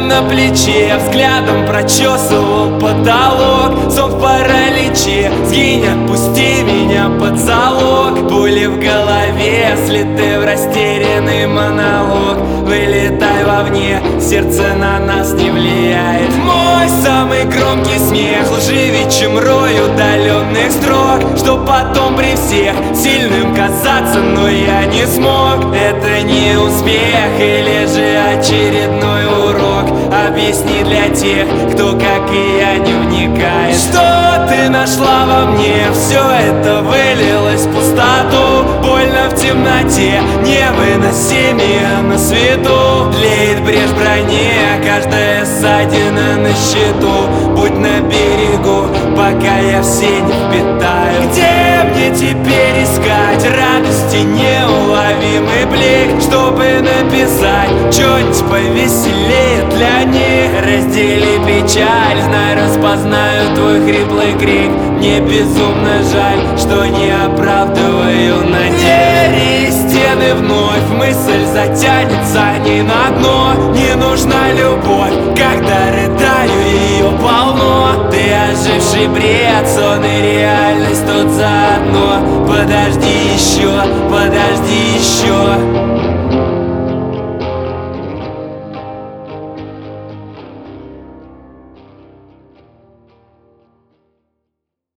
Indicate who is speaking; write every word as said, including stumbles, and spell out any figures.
Speaker 1: на плече, взглядом прочесывал потолок. Сон в параличе, сгинь, отпусти меня под залог. Пули в голове, слиты в растерянный монолог. Вылетай вовне, сердце на нас не влияет. Мой самый громкий смех лживее, чем рой удаленных строк. Что потом при всех сильным казаться, но я не смог. Это не успех или же очередной урок? Объясни для тех, кто, как и я, не вникает. Что ты нашла во мне? Все это вылилось в пустоту. Больно в темноте, невыносимее на свету. Тлеет брешь в броне, каждая ссадина на счету. Будь на берегу, пока я все не впитаю. Где мне теперь искать радости, неуловимый блик, чтобы написать что-нибудь повеселее для них? Раздели печаль, знай, распознаю твой хриплый крик. Мне безумно жаль, что не оправдываю надежды. Стены вновь, мысль затянется не на дно. Не нужна любовь, когда рыдаю, ее полно. Ты оживший бред, сон и реальность тут заодно. Подожди еще, подожди еще.